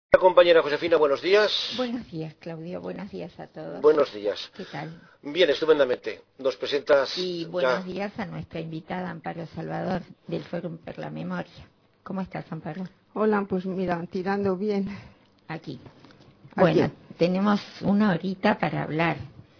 Compañera Josefina, buenos días. Buenos días, Claudio. Buenos días a todos. Buenos días. ¿Qué tal? Bien, estupendamente. Nos presentas. Y buenos días a nuestra invitada Amparo Salvador del Fórum per la Memoria. ¿Cómo estás, Amparo? Hola, pues mira, tirando bien. Aquí. Bueno, tenemos una horita para hablar.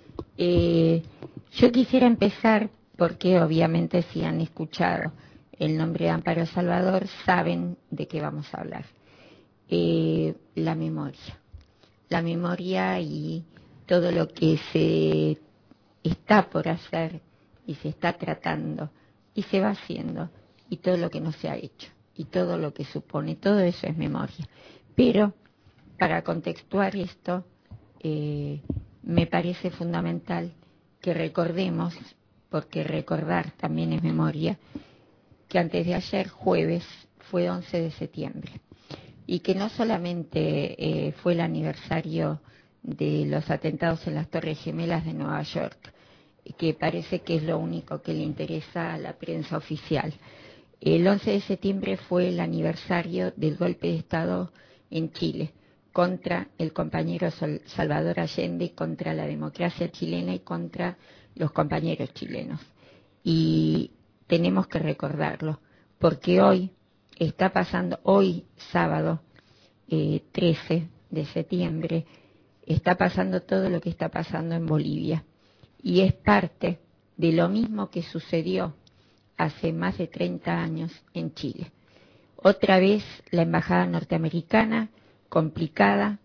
Yo quisiera empezar porque obviamente si han escuchado el nombre de Amparo Salvador saben de qué vamos a hablar. La memoria y todo lo que se está por hacer y se está tratando y se va haciendo y todo lo que no se ha hecho y todo lo que supone, todo eso es memoria. Pero para contextuar esto, me parece fundamental que recordemos, porque recordar también es memoria, que antes de ayer, jueves, fue 11 de septiembre. Y que no solamente fue el aniversario de los atentados en las Torres Gemelas de Nueva York, que parece que es lo único que le interesa a la prensa oficial. El 11 de septiembre fue el aniversario del golpe de Estado en Chile, contra el compañero Salvador Allende, contra la democracia chilena y contra los compañeros chilenos. Y tenemos que recordarlo, porque hoy está pasando, hoy sábado 13 de septiembre, está pasando todo lo que está pasando en Bolivia. Y es parte de lo mismo que sucedió hace más de 30 años en Chile. Otra vez la embajada norteamericana, complicada,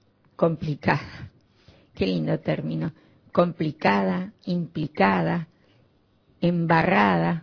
qué lindo término, complicada, implicada, embarrada,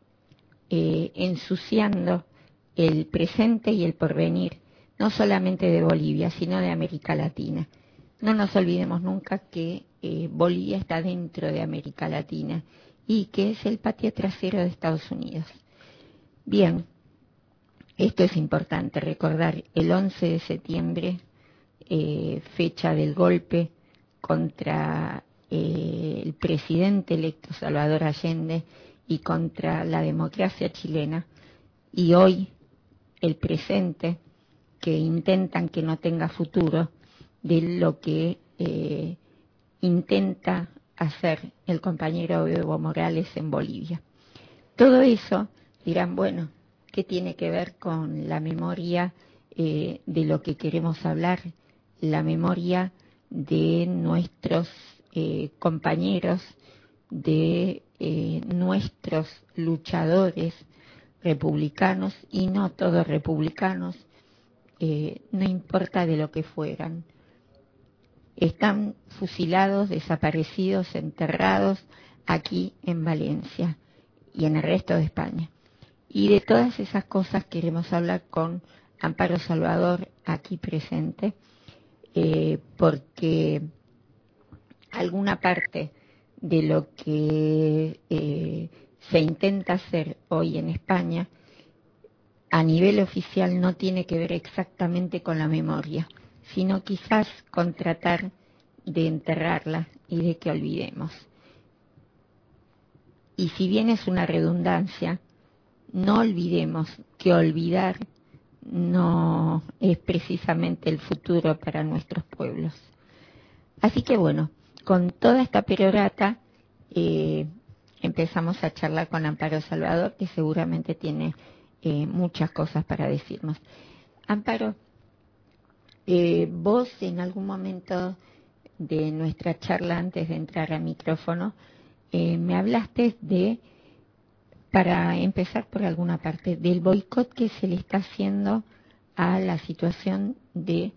ensuciando el presente y el porvenir, no solamente de Bolivia, sino de América Latina. No nos olvidemos nunca que Bolivia está dentro de América Latina y que es el patio trasero de Estados Unidos. Bien, esto es importante recordar, el 11 de septiembre, fecha del golpe contra el presidente electo Salvador Allende y contra la democracia chilena, y hoy el presente que intentan que no tenga futuro de lo que intenta hacer el compañero Evo Morales en Bolivia. Todo eso dirán, bueno, ¿qué tiene que ver con la memoria de lo que queremos hablar? La memoria de nuestros compañeros, de nuestros luchadores republicanos y no todos republicanos, no importa de lo que fueran. Están fusilados, desaparecidos, enterrados aquí en Valencia y en el resto de España. Y de todas esas cosas queremos hablar con Amparo Salvador aquí presente, porque alguna parte de lo que se intenta hacer hoy en España a nivel oficial no tiene que ver exactamente con la memoria, sino quizás con tratar de enterrarla y de que olvidemos. Y si bien es una redundancia, no olvidemos que olvidar no es precisamente el futuro para nuestros pueblos. Así que bueno, con toda esta perorata empezamos a charlar con Amparo Salvador, que seguramente tiene muchas cosas para decirnos. Amparo, vos en algún momento de nuestra charla antes de entrar al micrófono me hablaste de, para empezar por alguna parte, del boicot que se le está haciendo a la situación de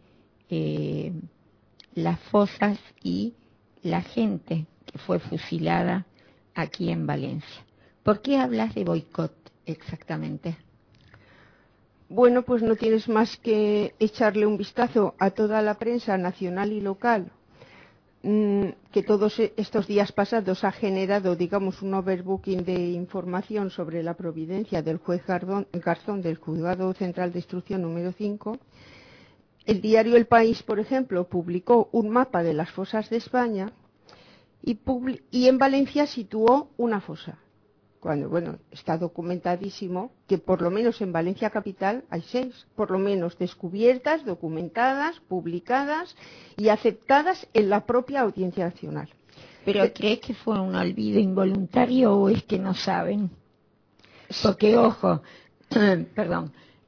las fosas y la gente que fue fusilada aquí en Valencia. ¿Por qué hablas de boicot exactamente? Bueno, pues no tienes más que echarle un vistazo a toda la prensa nacional y local que todos estos días pasados ha generado, digamos, un overbooking de información sobre la providencia del juez Garzón del Juzgado Central de Instrucción número 5. El diario El País, por ejemplo, publicó un mapa de las fosas de España y en Valencia situó una fosa, cuando, bueno, está documentadísimo que por lo menos en Valencia capital hay 6, por lo menos descubiertas, documentadas, publicadas y aceptadas en la propia Audiencia Nacional. ¿Pero crees que fue un olvido involuntario o es que no saben? Porque, ojo, perdón,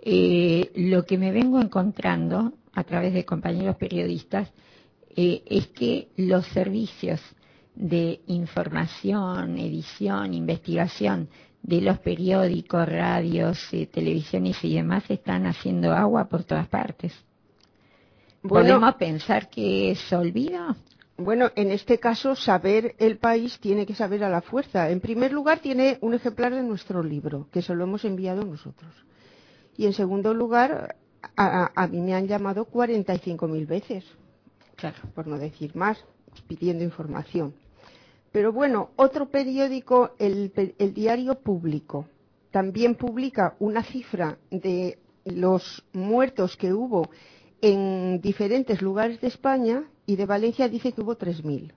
lo que me vengo encontrando a través de compañeros periodistas es que los servicios de información, edición, investigación de los periódicos, radios, televisiones y demás están haciendo agua por todas partes. Bueno, ¿Podemos pensar que es olvido? Bueno, en este caso, saber el país tiene que saber a la fuerza. En primer lugar, tiene un ejemplar de nuestro libro, que se lo hemos enviado nosotros. Y en segundo lugar, a mí me han llamado 45.000 veces, Claro. por no decir más, pidiendo información. Pero bueno, otro periódico, el Diario Público, también publica una cifra de los muertos que hubo en diferentes lugares de España, y de Valencia dice que hubo 3.000.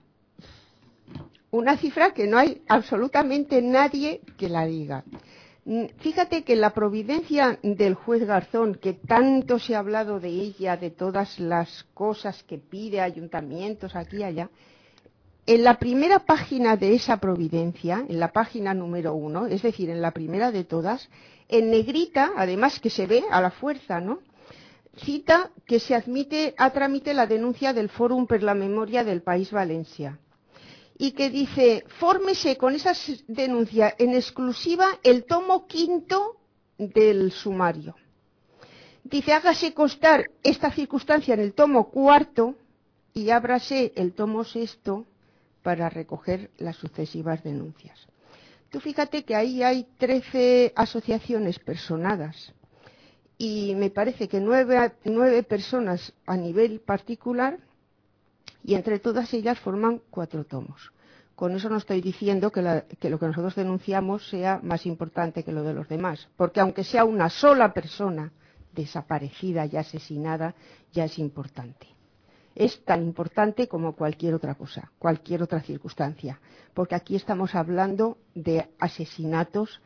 Una cifra que no hay absolutamente nadie que la diga. Fíjate que la providencia del juez Garzón, que tanto se ha hablado de ella, de todas las cosas que pide ayuntamientos aquí y allá, en la primera página de esa providencia, en la página número 1, es decir, en la primera de todas, en negrita, además que se ve a la fuerza, ¿no?, cita que se admite a trámite la denuncia del Fórum per la Memoria del País Valencia y que dice, fórmese con esa denuncia en exclusiva el tomo 5 del sumario. Dice, hágase constar esta circunstancia en el tomo 4 y ábrase el tomo 6 para recoger las sucesivas denuncias. Tú fíjate que ahí hay 13 asociaciones personadas y me parece que 9 personas a nivel particular, y entre todas ellas forman 4 tomos. Con eso no estoy diciendo que lo que nosotros denunciamos sea más importante que lo de los demás, porque aunque sea una sola persona desaparecida y asesinada, ya es importante. Es tan importante como cualquier otra cosa, cualquier otra circunstancia, porque aquí estamos hablando de asesinatos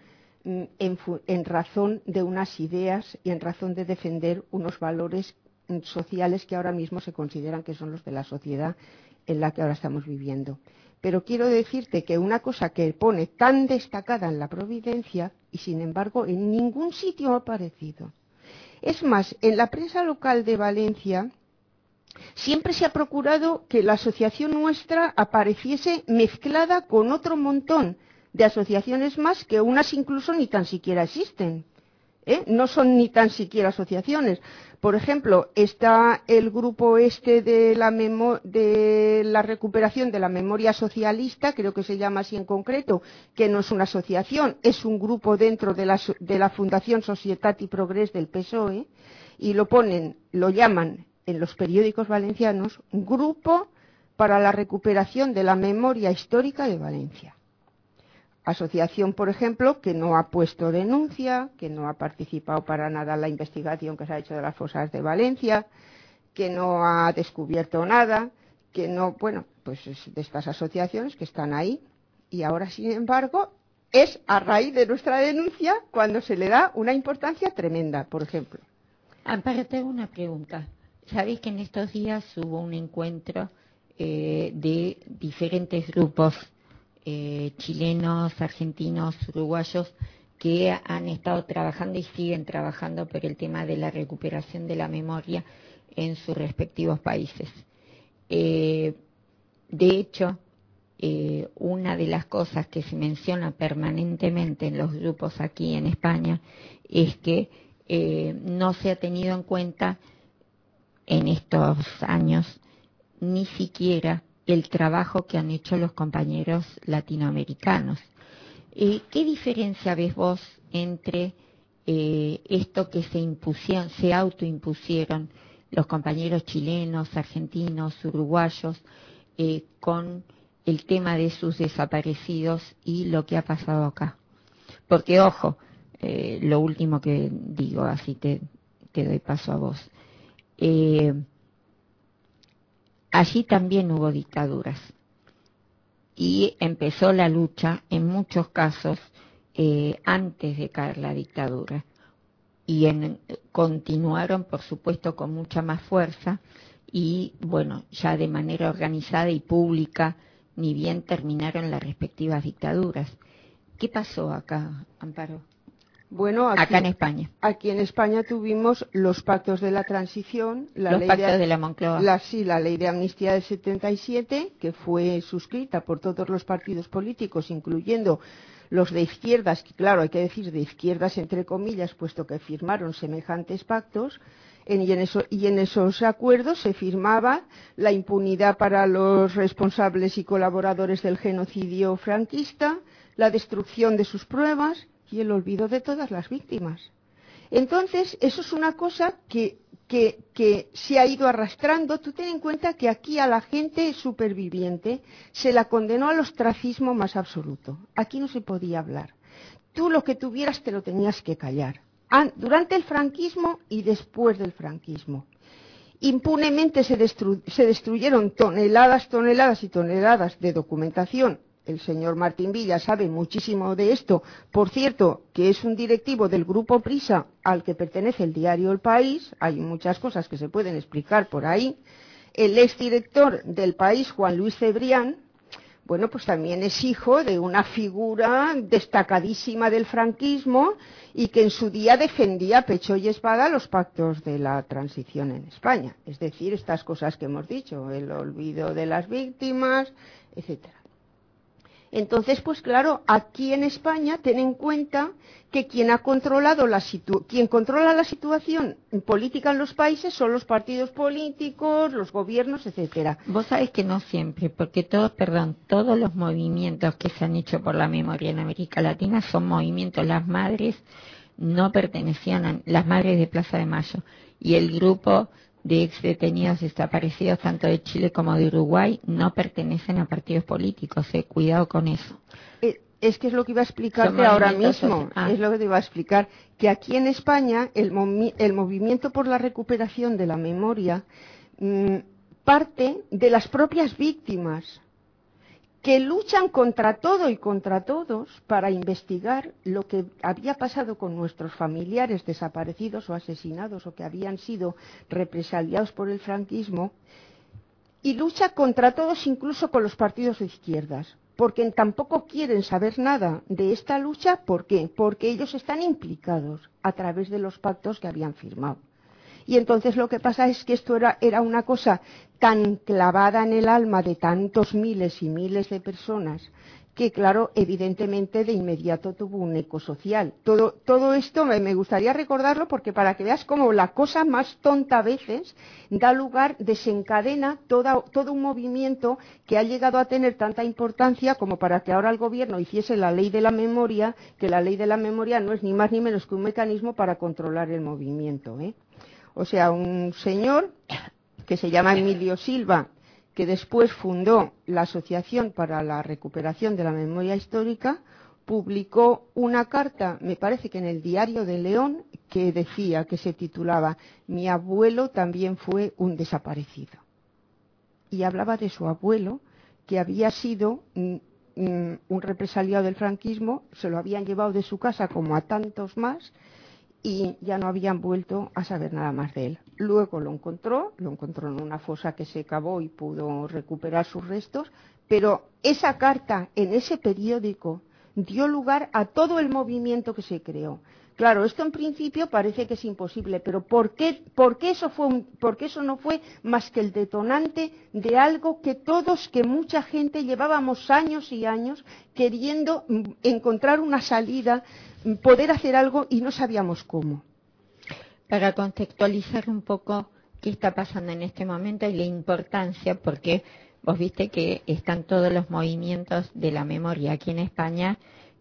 en razón de unas ideas y en razón de defender unos valores sociales que ahora mismo se consideran que son los de la sociedad en la que ahora estamos viviendo. Pero quiero decirte que una cosa que pone tan destacada en la providencia y sin embargo en ningún sitio ha aparecido. Es más, en la prensa local de Valencia siempre se ha procurado que la asociación nuestra apareciese mezclada con otro montón de asociaciones más, que unas incluso ni tan siquiera existen, no son ni tan siquiera asociaciones. Por ejemplo, está el grupo de la recuperación de la memoria socialista, creo que se llama así en concreto, que no es una asociación, es un grupo dentro de la Fundación Societat i Progrés del PSOE, y lo llaman en los periódicos valencianos Grupo para la Recuperación de la Memoria Histórica de Valencia. Asociación, por ejemplo, que no ha puesto denuncia, que no ha participado para nada en la investigación que se ha hecho de las fosas de Valencia, que no ha descubierto nada, que no, bueno, pues es de estas asociaciones que están ahí. Y ahora, sin embargo, es a raíz de nuestra denuncia cuando se le da una importancia tremenda, por ejemplo. Amparo, te hago una pregunta. Sabéis que en estos días hubo un encuentro de diferentes grupos chilenos, argentinos, uruguayos, que han estado trabajando y siguen trabajando por el tema de la recuperación de la memoria en sus respectivos países. De hecho, una de las cosas que se menciona permanentemente en los grupos aquí en España es que no se ha tenido en cuenta en estos años ni siquiera el trabajo que han hecho los compañeros latinoamericanos. ¿Qué diferencia ves vos entre esto que se autoimpusieron los compañeros chilenos, argentinos, uruguayos, con el tema de sus desaparecidos y lo que ha pasado acá? Porque, ojo, lo último que digo, así te doy paso a vos. Allí también hubo dictaduras y empezó la lucha, en muchos casos, antes de caer la dictadura. Y continuaron, por supuesto, con mucha más fuerza y, bueno, ya de manera organizada y pública, ni bien terminaron las respectivas dictaduras. ¿Qué pasó acá, Amparo? Bueno, acá en España. Aquí en España tuvimos los pactos de la transición, los pactos de la Moncloa. La ley de amnistía del 77, que fue suscrita por todos los partidos políticos, incluyendo los de izquierdas, que claro, hay que decir de izquierdas entre comillas, puesto que firmaron semejantes pactos, y en esos acuerdos se firmaba la impunidad para los responsables y colaboradores del genocidio franquista, la destrucción de sus pruebas y el olvido de todas las víctimas. Entonces, eso es una cosa que se ha ido arrastrando. Tú ten en cuenta que aquí a la gente superviviente se la condenó al ostracismo más absoluto. Aquí no se podía hablar. Tú lo que tuvieras te lo tenías que callar. Durante el franquismo y después del franquismo. Impunemente se destruyeron toneladas y toneladas de documentación. El señor Martín Villa sabe muchísimo de esto. Por cierto, que es un directivo del Grupo Prisa al que pertenece el diario El País. Hay muchas cosas que se pueden explicar por ahí. El exdirector del País, Juan Luis Cebrián, bueno, pues también es hijo de una figura destacadísima del franquismo y que en su día defendía a pecho y espada los pactos de la transición en España. Es decir, estas cosas que hemos dicho, el olvido de las víctimas, etcétera. Entonces, pues claro, aquí en España ten en cuenta que quien controla la situación política en los países son los partidos políticos, los gobiernos, etcétera. Vos sabés que no siempre, porque todos los movimientos que se han hecho por la memoria en América Latina son movimientos, las madres no pertenecían las madres de Plaza de Mayo, y el grupo de ex detenidos desaparecidos tanto de Chile como de Uruguay no pertenecen a partidos políticos. Cuidado con eso. Es que es lo que iba a explicarte ahora mismo. Es lo que te iba a explicar, que aquí en España el movimiento por la recuperación de la memoria parte de las propias víctimas, que luchan contra todo y contra todos para investigar lo que había pasado con nuestros familiares desaparecidos o asesinados o que habían sido represaliados por el franquismo, y lucha contra todos, incluso con los partidos de izquierdas, porque tampoco quieren saber nada de esta lucha. ¿Por qué? Porque ellos están implicados a través de los pactos que habían firmado. Y entonces lo que pasa es que esto era una cosa tan clavada en el alma de tantos miles y miles de personas que, claro, evidentemente de inmediato tuvo un eco social. Todo esto me gustaría recordarlo porque para que veas cómo la cosa más tonta a veces desencadena todo un movimiento que ha llegado a tener tanta importancia como para que ahora el gobierno hiciese la ley de la memoria, que la ley de la memoria no es ni más ni menos que un mecanismo para controlar el movimiento, O sea, un señor que se llama Emilio Silva, que después fundó la Asociación para la Recuperación de la Memoria Histórica, publicó una carta, me parece que en el Diario de León, que decía, que se titulaba "Mi abuelo también fue un desaparecido". Y hablaba de su abuelo, que había sido un represaliado del franquismo, se lo habían llevado de su casa como a tantos más, y ya no habían vuelto a saber nada más de él. Luego lo encontró en una fosa que se cavó y pudo recuperar sus restos, pero esa carta en ese periódico dio lugar a todo el movimiento que se creó. Claro, esto en principio parece que es imposible, pero ¿por qué eso no fue más que el detonante de algo que mucha gente llevábamos años y años queriendo encontrar una salida, poder hacer algo y no sabíamos cómo? Para contextualizar un poco qué está pasando en este momento y la importancia, porque vos viste que están todos los movimientos de la memoria aquí en España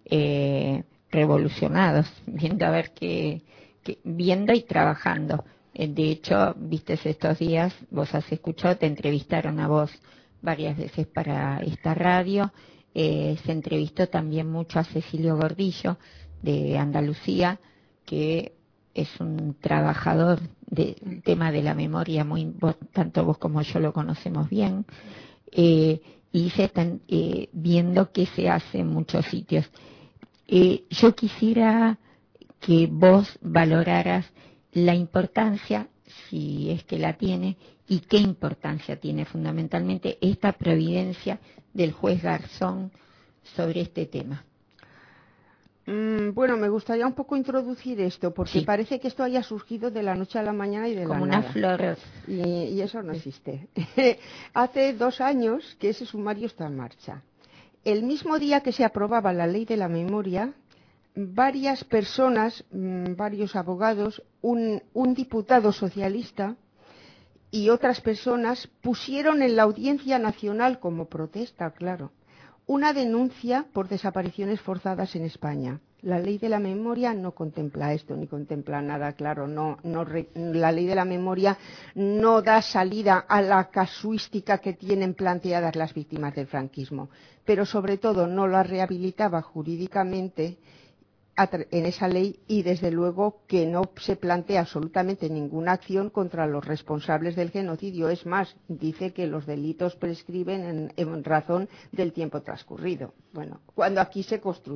revolucionados, viendo a ver viendo y trabajando. De hecho, viste estos días, vos has escuchado, te entrevistaron a vos varias veces para esta radio, se entrevistó también mucho a Cecilio Gordillo de Andalucía, que es un trabajador del tema de la memoria, tanto vos como yo lo conocemos bien, y se están viendo qué se hace en muchos sitios. Yo quisiera que vos valoraras la importancia, si es que la tiene, y qué importancia tiene fundamentalmente esta providencia del juez Garzón sobre este tema. Bueno, me gustaría un poco introducir esto, porque Sí. parece que esto haya surgido de la noche a la mañana y de Como la una nada. flor. Y eso no existe. Hace 2 años que ese sumario está en marcha. El mismo día que se aprobaba la ley de la memoria, varias personas, varios abogados, un diputado socialista y otras personas pusieron en la Audiencia Nacional, como protesta, claro, una denuncia por desapariciones forzadas en España. La ley de la memoria no contempla esto, ni contempla nada, claro. La ley de la memoria no da salida a la casuística que tienen planteadas las víctimas del franquismo, pero sobre todo no la rehabilitaba jurídicamente en esa ley, y desde luego que no se plantea absolutamente ninguna acción contra los responsables del genocidio. Es más, dice que los delitos prescriben en razón del tiempo transcurrido. Bueno, cuando aquí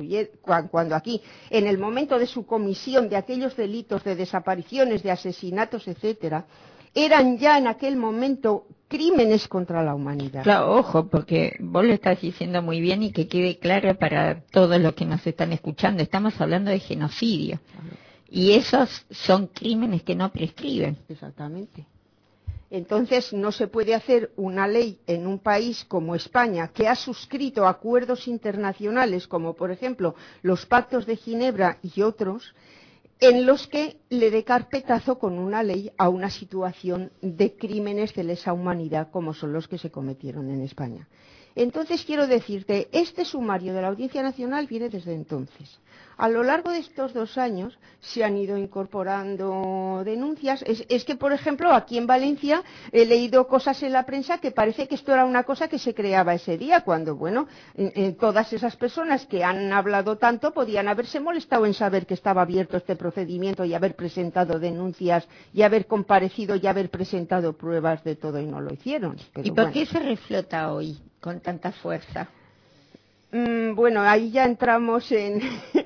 en el momento de su comisión de aquellos delitos de desapariciones, de asesinatos, etcétera, eran ya en aquel momento crímenes contra la humanidad. Claro, ojo, porque vos lo estás diciendo muy bien y que quede claro para todos los que nos están escuchando. Estamos hablando de genocidio. Y esos son crímenes que no prescriben. Exactamente. Entonces, no se puede hacer una ley en un país como España, que ha suscrito acuerdos internacionales, como por ejemplo los Pactos de Ginebra y otros, en los que le dé carpetazo con una ley a una situación de crímenes de lesa humanidad como son los que se cometieron en España. Entonces, quiero decirte, este sumario de la Audiencia Nacional viene desde entonces. A lo largo de estos 2 años se han ido incorporando denuncias. Es que, por ejemplo, aquí en Valencia he leído cosas en la prensa que parece que esto era una cosa que se creaba ese día, cuando, bueno, todas esas personas que han hablado tanto podían haberse molestado en saber que estaba abierto este procedimiento y haber presentado denuncias y haber comparecido y haber presentado pruebas de todo, y no lo hicieron. Pero ¿Y por qué se reflota hoy con tanta fuerza? Bueno, ahí ya entramos en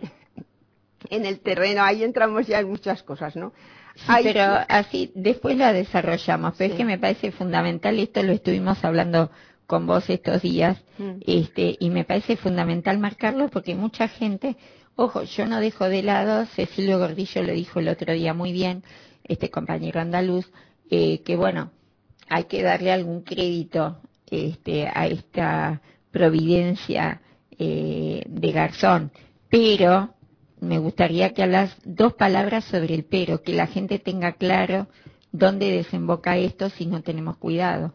el terreno, ahí entramos ya en muchas cosas, ¿no? Sí, pero así después la desarrollamos, pero sí. Es que me parece fundamental, y esto lo estuvimos hablando con vos estos días, y me parece fundamental marcarlo porque mucha gente, ojo, yo no dejo de lado, Cecilio Gordillo lo dijo el otro día muy bien, este compañero andaluz, que bueno, hay que darle algún crédito a esta providencia de Garzón, pero me gustaría que hablas 2 palabras sobre el pero, que la gente tenga claro dónde desemboca esto si no tenemos cuidado.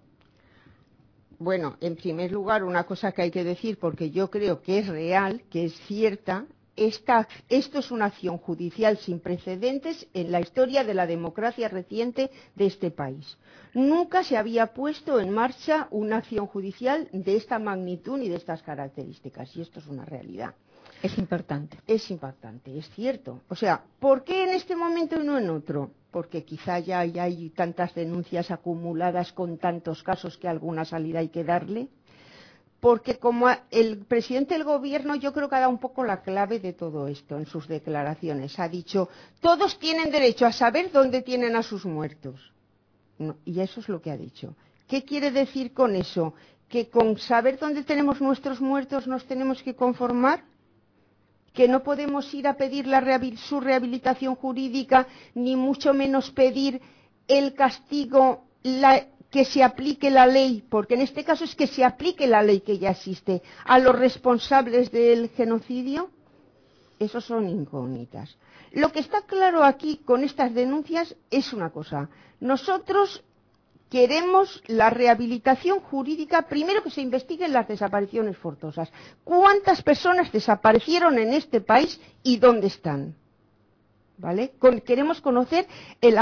Bueno, en primer lugar, una cosa que hay que decir, porque yo creo que es real, que es cierta, esto es una acción judicial sin precedentes en la historia de la democracia reciente de este país. Nunca se había puesto en marcha una acción judicial de esta magnitud ni de estas características, y esto es una realidad. Es importante. Es impactante, es cierto. O sea, ¿por qué en este momento y no en otro? Porque quizá ya hay tantas denuncias acumuladas con tantos casos que alguna salida hay que darle. Porque como el presidente del gobierno, yo creo que ha dado un poco la clave de todo esto en sus declaraciones. Ha dicho, todos tienen derecho a saber dónde tienen a sus muertos. No, y eso es lo que ha dicho. ¿Qué quiere decir con eso? ¿Que con saber dónde tenemos nuestros muertos nos tenemos que conformar? ¿Que no podemos ir a pedir su rehabilitación jurídica, ni mucho menos pedir el castigo, que se aplique la ley, porque en este caso es que se aplique la ley que ya existe, a los responsables del genocidio? Esos son incógnitas. Lo que está claro aquí con estas denuncias es una cosa. Nosotros queremos la rehabilitación jurídica, primero que se investiguen las desapariciones forzosas. ¿Cuántas personas desaparecieron en este país y dónde están? ¿Vale? Queremos conocer el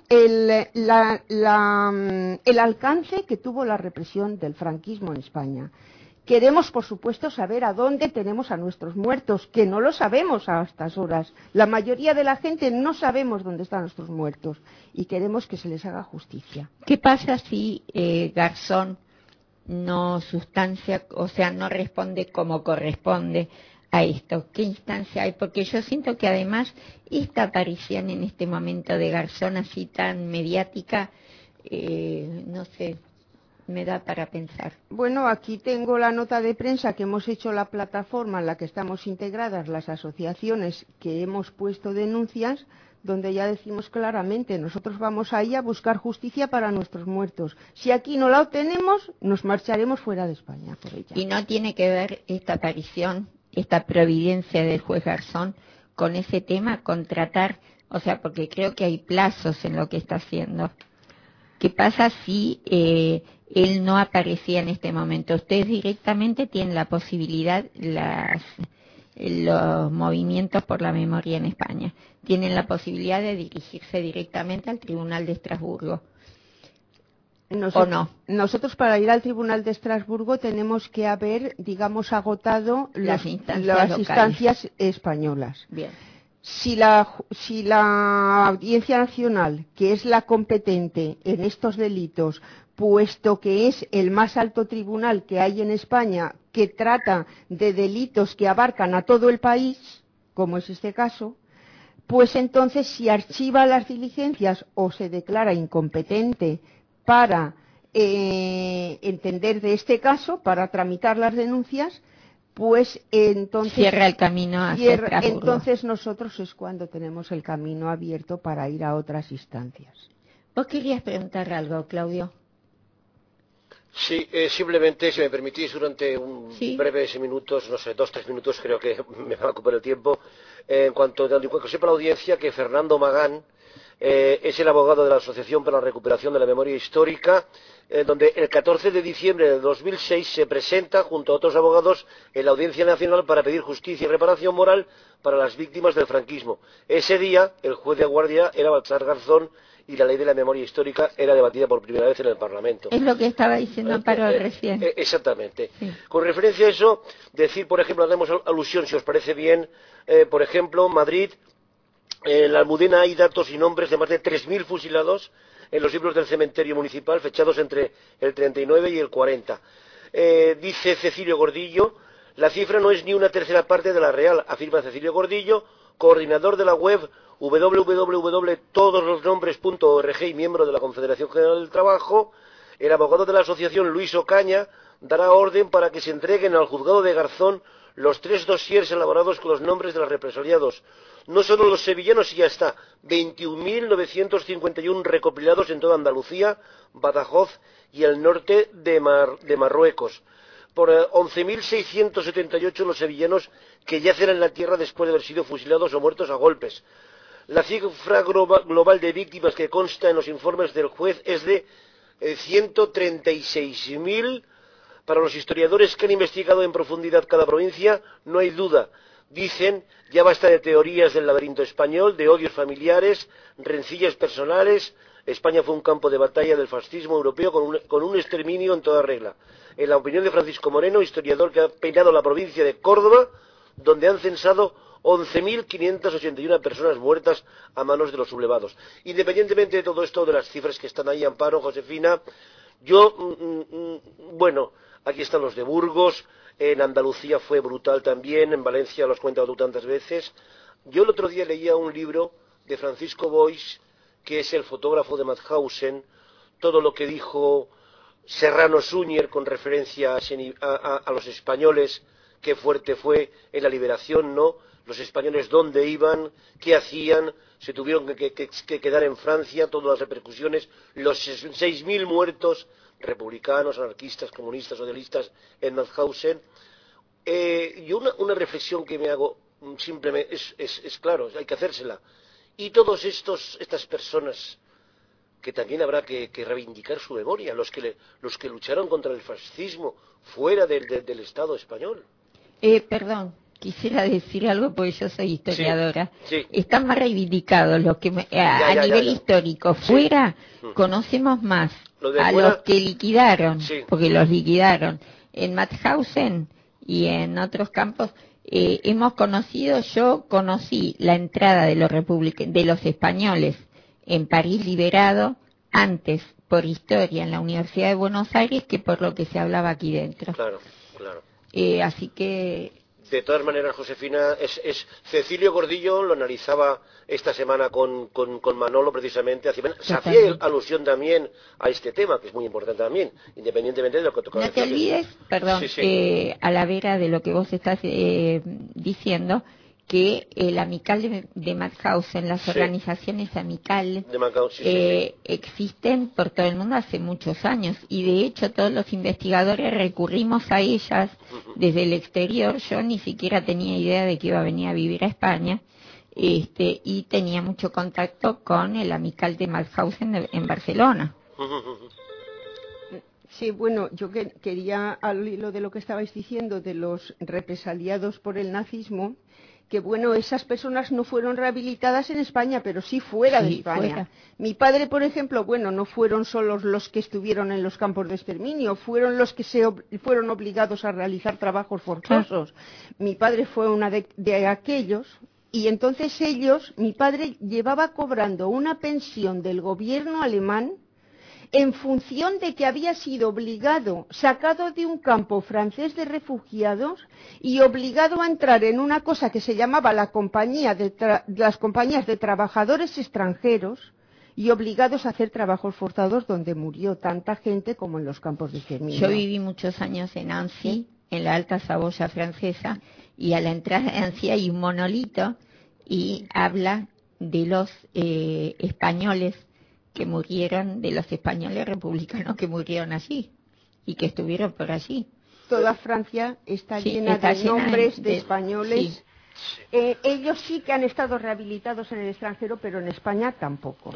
alcance que tuvo la represión del franquismo en España. Queremos, por supuesto, saber a dónde tenemos a nuestros muertos, que no lo sabemos a estas horas. La mayoría de la gente no sabemos dónde están nuestros muertos, y queremos que se les haga justicia. ¿Qué pasa si Garzón no sustancia, o sea, no responde como corresponde a esto? ¿Qué instancia hay? Porque yo siento que además esta aparición en este momento de Garzón así tan mediática, no sé, me da para pensar. Bueno, aquí tengo la nota de prensa que hemos hecho la plataforma en la que estamos integradas las asociaciones que hemos puesto denuncias, donde ya decimos claramente, nosotros vamos ahí a buscar justicia para nuestros muertos. Si aquí no la obtenemos, nos marcharemos fuera de España por ella. Y no tiene que ver esta aparición, esta providencia del juez Garzón con ese tema, con tratar, o sea, porque creo que hay plazos en lo que está haciendo. ¿Qué pasa si él no aparecía en este momento? Ustedes directamente tienen la posibilidad, los movimientos por la memoria en España, tienen la posibilidad de dirigirse directamente al Tribunal de Estrasburgo. ¿O no? Nosotros para ir al Tribunal de Estrasburgo tenemos que haber, digamos, agotado las instancias españolas. Bien. Si la Audiencia Nacional, que es la competente en estos delitos, puesto que es el más alto tribunal que hay en España, que trata de delitos que abarcan a todo el país, como es este caso, pues entonces si archiva las diligencias o se declara incompetente para entender de este caso, para tramitar las denuncias, pues entonces cierra el camino hacia Estrasburgo. Entonces nosotros es cuando tenemos el camino abierto para ir a otras instancias. ¿Vos querías preguntar algo, Claudio? Sí, simplemente, si me permitís, durante breves minutos, no sé, 2-3 minutos, creo que me va a ocupar el tiempo, en cuanto sepa la audiencia que Fernando Magán es el abogado de la Asociación para la Recuperación de la Memoria Histórica, donde el 14 de diciembre de 2006 se presenta junto a otros abogados en la Audiencia Nacional para pedir justicia y reparación moral para las víctimas del franquismo. Ese día, el juez de guardia era Baltasar Garzón y la ley de la memoria histórica era debatida por primera vez en el Parlamento. Es lo que estaba diciendo Amparo recién. Exactamente. Sí. Con referencia a eso, decir, por ejemplo, hacemos alusión, si os parece bien, por ejemplo, Madrid, en la Almudena hay datos y nombres de más de 3.000 fusilados en los libros del cementerio municipal, fechados entre el 39 y el 40. Dice Cecilio Gordillo, la cifra no es ni una tercera parte de la real, afirma Cecilio Gordillo, coordinador de la web www.todoslosnombres.org y miembro de la Confederación General del Trabajo. El abogado de la asociación, Luis Ocaña, dará orden para que se entreguen al juzgado de Garzón los 3 dosieres elaborados con los nombres de los represaliados. No solo los sevillanos, y ya está, 21.951 recopilados en toda Andalucía, Badajoz y el norte de Marruecos. Por 11.678 los sevillanos que yacen en la tierra después de haber sido fusilados o muertos a golpes. La cifra global de víctimas que consta en los informes del juez es de 136.000. Para los historiadores que han investigado en profundidad cada provincia, no hay duda. Dicen, ya basta de teorías del laberinto español, de odios familiares, rencillas personales. España fue un campo de batalla del fascismo europeo con un exterminio en toda regla. En la opinión de Francisco Moreno, historiador que ha peinado la provincia de Córdoba, donde han censado 11.581 personas muertas a manos de los sublevados. Independientemente de todo esto, de las cifras que están ahí, Amparo, Josefina, bueno, aquí están los de Burgos, en Andalucía fue brutal también, en Valencia lo has comentado tú tantas veces. Yo el otro día leía un libro de Francisco Boix, que es el fotógrafo de Mauthausen, todo lo que dijo Serrano Suñer con referencia a los españoles, qué fuerte fue en la liberación, ¿no? Los españoles dónde iban, qué hacían, se tuvieron que quedar en Francia, todas las repercusiones, los 6.000 muertos, republicanos, anarquistas, comunistas, socialistas en Mauthausen. Yo una reflexión que me hago simplemente es claro, hay que hacérsela. Y todas estas personas que también habrá que reivindicar su memoria, los que lucharon contra el fascismo fuera del Estado español. Perdón, quisiera decir algo porque yo soy historiadora. Sí. Están más reivindicados los que a nivel histórico fuera conocemos más a los que liquidaron, porque los liquidaron en Mauthausen y en otros campos. Yo conocí la entrada de los españoles en París liberado antes por historia en la Universidad de Buenos Aires que por lo que se hablaba aquí dentro. Claro, claro. Así que De todas maneras, Josefina, Cecilio Gordillo lo analizaba esta semana con Manolo precisamente. Se hacía alusión también a este tema, que es muy importante también, independientemente de lo que tocaba. No te olvides, perdón, sí. A la vera de lo que vos estás diciendo, que el amical de Mauthausen, las organizaciones amicales existen por todo el mundo hace muchos años, y de hecho todos los investigadores recurrimos a ellas desde el exterior. Yo ni siquiera tenía idea de que iba a venir a vivir a España, y tenía mucho contacto con el amical de Mauthausen en Barcelona. Sí, bueno, yo quería, al hilo de lo que estabais diciendo de los represaliados por el nazismo, que bueno, esas personas no fueron rehabilitadas en España, pero sí fuera de España. Fuera. Mi padre, por ejemplo, bueno, no fueron solo los que estuvieron en los campos de exterminio, fueron los que fueron obligados a realizar trabajos forzosos. Mi padre fue una de aquellos, y entonces mi padre llevaba cobrando una pensión del gobierno alemán en función de que había sido sacado de un campo francés de refugiados y obligado a entrar en una cosa que se llamaba las compañías de trabajadores extranjeros, y obligados a hacer trabajos forzados donde murió tanta gente como en los campos de exterminio. Yo viví muchos años en Annecy, en la Alta Saboya francesa, y a la entrada de Annecy hay un monolito y habla de los españoles que murieron, de los españoles republicanos que murieron allí y que estuvieron por allí. Toda Francia está llena de nombres de españoles. Sí. Ellos sí que han estado rehabilitados en el extranjero, pero en España tampoco.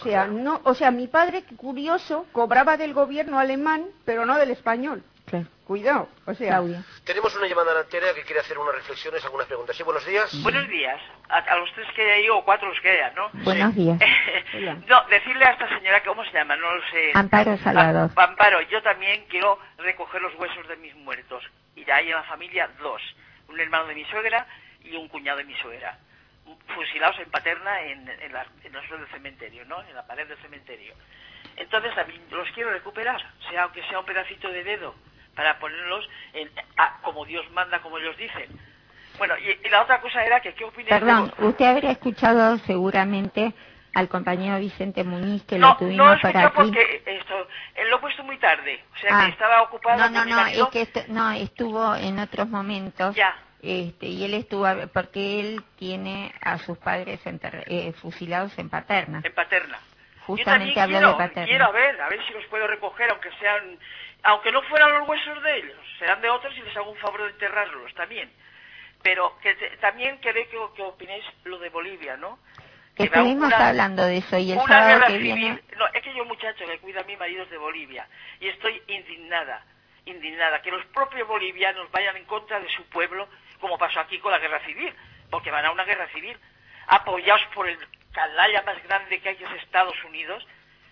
O sea, mi padre, curioso, cobraba del gobierno alemán, pero no del español. Claro. Cuidado, o sea... Claudia. Tenemos una llamada delantera que quiere hacer unas reflexiones, algunas preguntas. Sí, buenos días. Buenos días. A los tres que hay ahí, o cuatro los que hayan, ¿no? Buenos días. No, decirle a esta señora, ¿cómo se llama? No lo sé. Amparo Salvador. Amparo, yo también quiero recoger los huesos de mis muertos. Y ya hay en la familia dos. Un hermano de mi suegra y un cuñado de mi suegra. Fusilados en Paterna, en el suelo del cementerio, ¿no? En la pared del cementerio. Entonces también los quiero recuperar, aunque sea un pedacito de dedo, para ponerlos como Dios manda, como ellos dicen. Bueno, y la otra cosa era que, ¿qué opinas? Perdón, usted habría escuchado seguramente al compañero Vicente Muñiz, que lo tuvimos para aquí. No, porque lo he puesto muy tarde, o sea que estaba ocupado. Es que estuvo en otros momentos. Ya. Y él estuvo, porque él tiene a sus padres fusilados en Paterna. En Paterna. Justamente habló de Paterna. Quiero a ver si los puedo recoger, aunque no fueran los huesos de ellos, serán de otros, y les hago un favor de enterrarlos también. Pero también queréis que opinéis lo de Bolivia, ¿no? Estuvimos hablando de eso, y el sábado que viene... No, es que yo, muchacho, que cuida a mi marido es de Bolivia, y estoy indignada, que los propios bolivianos vayan en contra de su pueblo, como pasó aquí con la guerra civil, porque van a una guerra civil, apoyados por el canalla más grande que hay, que es Estados Unidos,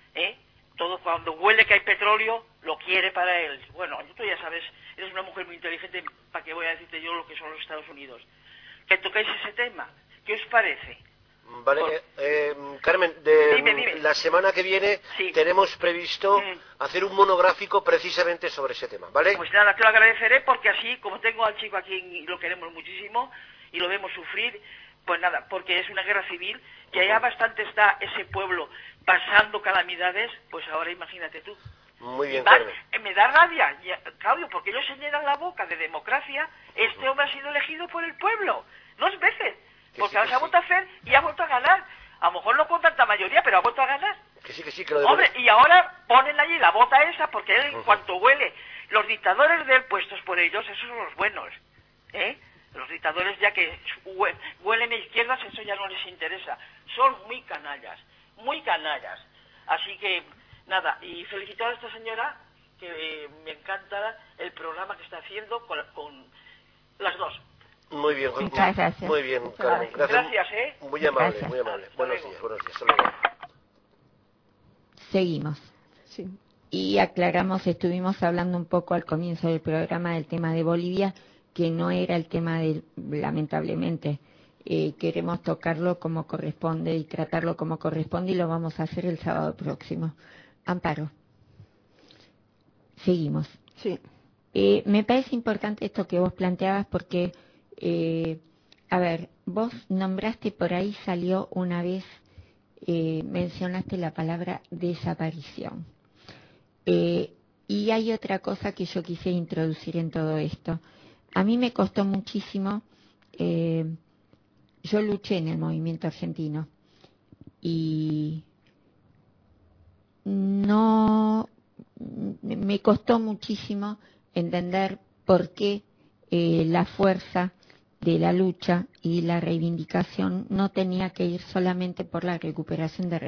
Todo cuando huele que hay petróleo, lo quiere para él. Bueno, tú ya sabes, eres una mujer muy inteligente, ¿para qué voy a decirte yo lo que son los Estados Unidos? Que tocáis ese tema, ¿qué os parece? Vale, Carmen, dime. La semana que viene tenemos previsto hacer un monográfico precisamente sobre ese tema, ¿vale? Pues nada, te lo agradeceré, porque así, como tengo al chico aquí y lo queremos muchísimo y lo vemos sufrir, pues nada, porque es una guerra civil, y allá bastante está ese pueblo pasando calamidades, pues ahora imagínate tú. Muy bien, Carmen. Me da rabia, Claudio, porque ellos se llenan la boca de democracia. Este hombre ha sido elegido por el pueblo 2 veces, porque ahora se ha vuelto a hacer y ha vuelto a ganar. A lo mejor no con tanta mayoría, pero ha vuelto a ganar. Que sí, que lo Hombre, y ahora ponen allí la bota esa, porque él, en cuanto huele, los dictadores de él puestos por ellos, esos son los buenos, Los dictadores, ya que huelen a izquierdas, eso ya no les interesa. Son muy canallas. Así que, nada, y felicitar a esta señora, que me encanta el programa que está haciendo con las dos. Muy bien, muchas gracias. Muy bien, Carmen. Gracias, Muy amable, gracias. Muy amable. Buenos días, hasta luego. Seguimos. Sí. Y aclaramos, estuvimos hablando un poco al comienzo del programa del tema de Bolivia, que no era el tema lamentablemente. Queremos tocarlo como corresponde y tratarlo como corresponde, y lo vamos a hacer el sábado próximo. Amparo, seguimos. Sí. Me parece importante esto que vos planteabas, porque A ver, vos nombraste por ahí, salió una vez, mencionaste la palabra desaparición. Y hay otra cosa que yo quise introducir en todo esto. A mí me costó muchísimo, yo luché en el movimiento argentino y no me costó muchísimo entender por qué la fuerza de la lucha y la reivindicación no tenía que ir solamente por la recuperación de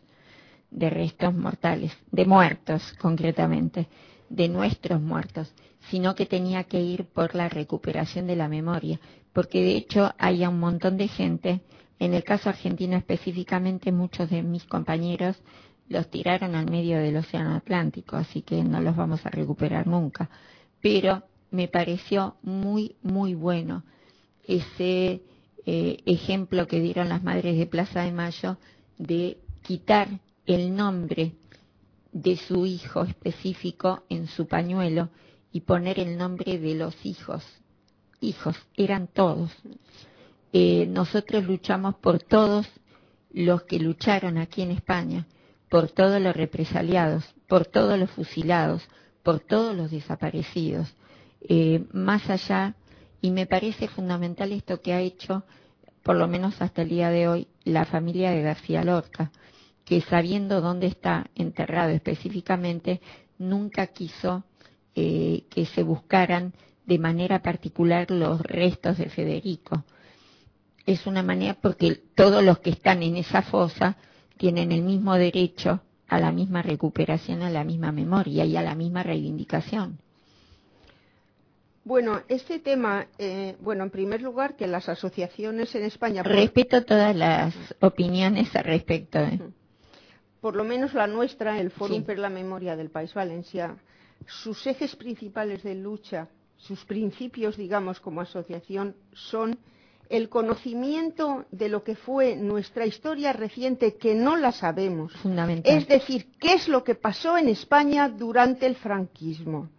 restos mortales, de muertos concretamente, de nuestros muertos, sino que tenía que ir por la recuperación de la memoria, porque de hecho hay un montón de gente, en el caso argentino específicamente, muchos de mis compañeros los tiraron al medio del océano Atlántico, así que no los vamos a recuperar nunca, pero me pareció muy, muy bueno ese ejemplo que dieron las madres de Plaza de Mayo de quitar el nombre de su hijo específico en su pañuelo y poner el nombre de los hijos. Hijos, eran todos. Nosotros luchamos por todos los que lucharon aquí en España, por todos los represaliados, por todos los fusilados, por todos los desaparecidos. Más allá, y me parece fundamental esto que ha hecho, por lo menos hasta el día de hoy, la familia de García Lorca, que sabiendo dónde está enterrado específicamente, nunca quiso que se buscaran de manera particular los restos de Federico. Es una manera porque todos los que están en esa fosa tienen el mismo derecho a la misma recuperación, a la misma memoria y a la misma reivindicación. Bueno, este tema, en primer lugar, que las asociaciones en España... Respeto todas las opiniones al respecto. Por lo menos la nuestra, el Fórum Sí. per la Memoria del País Valencià, sus ejes principales de lucha, sus principios, digamos, como asociación, son el conocimiento de lo que fue nuestra historia reciente, que no la sabemos. Fundamental. Es decir, qué es lo que pasó en España durante el franquismo.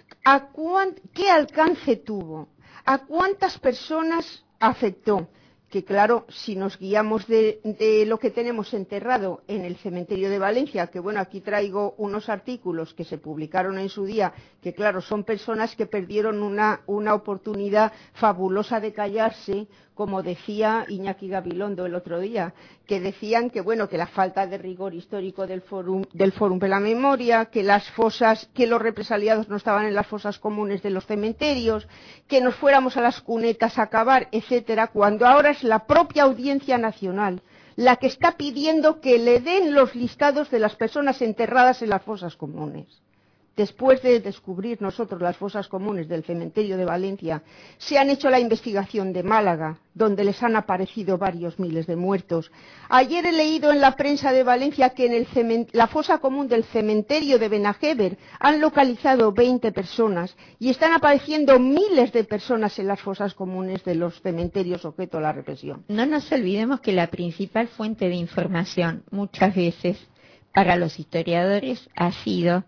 ¿Qué alcance tuvo? ¿A cuántas personas afectó? Que claro, si nos guiamos de lo que tenemos enterrado en el cementerio de Valencia, que bueno, aquí traigo unos artículos que se publicaron en su día, que claro, son personas que perdieron una oportunidad fabulosa de callarse, como decía Iñaki Gabilondo el otro día, que decían que bueno, que la falta de rigor histórico del Fórum de la Memoria, que las fosas, que los represaliados no estaban en las fosas comunes de los cementerios, que nos fuéramos a las cunetas a cavar, etcétera, cuando ahora es la propia Audiencia Nacional la que está pidiendo que le den los listados de las personas enterradas en las fosas comunes. Después de descubrir nosotros las fosas comunes del cementerio de Valencia, se han hecho la investigación de Málaga, donde les han aparecido varios miles de muertos. Ayer he leído en la prensa de Valencia que en la fosa común del cementerio de Benajever han localizado 20 personas y están apareciendo miles de personas en las fosas comunes de los cementerios objeto de la represión. No nos olvidemos que la principal fuente de información muchas veces para los historiadores ha sido